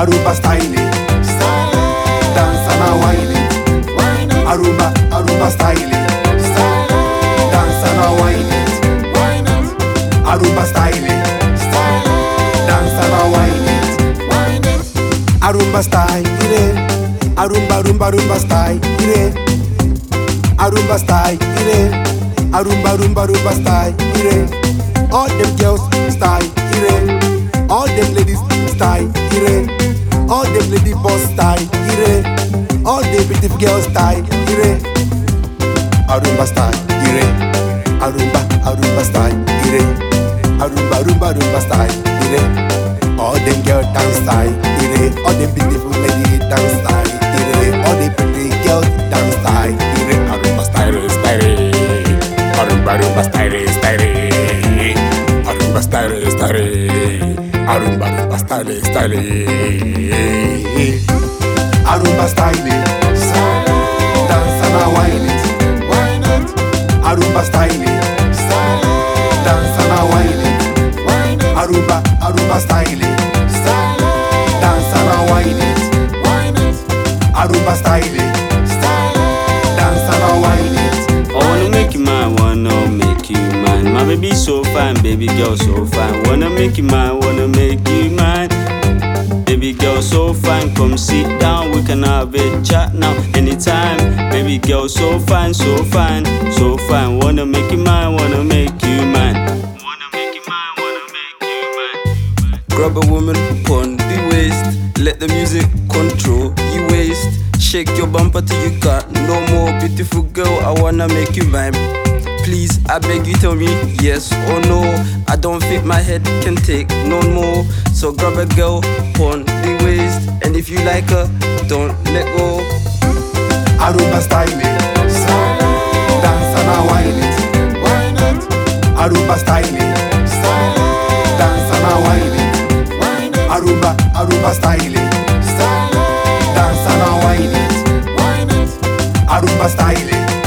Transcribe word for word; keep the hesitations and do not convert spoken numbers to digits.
Aruba style, style, dance and a wine it. Aruba, Aruba style, style, dance and a wine it. Aruba style, style, dance and a wine it. Aruba style, ire. Arumba, rumba, rumba style, ire. Aruba style, ire. Arumba, rumba, rumba style, ire. All them girls style, ire. All them ladies style, ire. All them lady boss style, ire. All the beautiful girls style, ire. Arumba style, ire. Arumba, Arumba style, ire. Arumba, rumba, rumba style, ire. All them girls dance style, ire. All them beautiful lady dance style, ire. All the pretty girls dance style, ire. Arumba style, style. Arumba, rumba style, style. Arumba style, style. Arumba, rumba style, style. Arumba style, style, dance and a wine it, wine it. Arumba style, style, dance and a wine it, wine it. Arumba, Arumba style, style, dance and a wine it, wine it. Arumba style, style, dance and a wine it. I wanna make you mine, wanna make you mine. My baby so fine, baby girl so fine. Wanna make you mine, wanna make you mine. Baby girl so fine, come sit down, we can have a chat now, anytime. Baby girl so fine, so fine, so fine. Wanna make you mine, wanna make you mine. Wanna make you mine, wanna make you mine. Grab a woman on the waist, let the music control your waist. Shake your bumper till you got no more. Beautiful girl, I wanna make you mine. Please, I beg you, tell me yes or no. I don't think my head can take no more. So grab a girl on the waist, and if you like her, don't let go. Aruba style, style, dance and a wine it, wine it. Aruba style, style, dance and a wine it, wine it. Aruba, Aruba style, style, dance and a wine it, wine it. Aruba style.